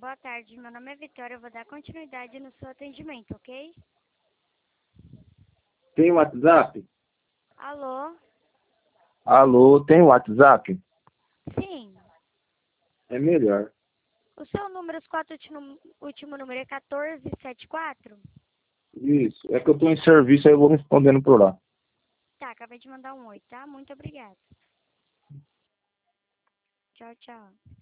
Boa tarde, meu nome é Vitória, eu vou dar continuidade no seu atendimento, ok? Tem WhatsApp? Alô? Alô, tem WhatsApp? Sim. É melhor. O seu número, os quatro último número é 1474? Isso. É que eu tô em serviço, aí eu vou respondendo por lá. Tá, acabei de mandar um oi, tá? Muito obrigada. Tchau, tchau.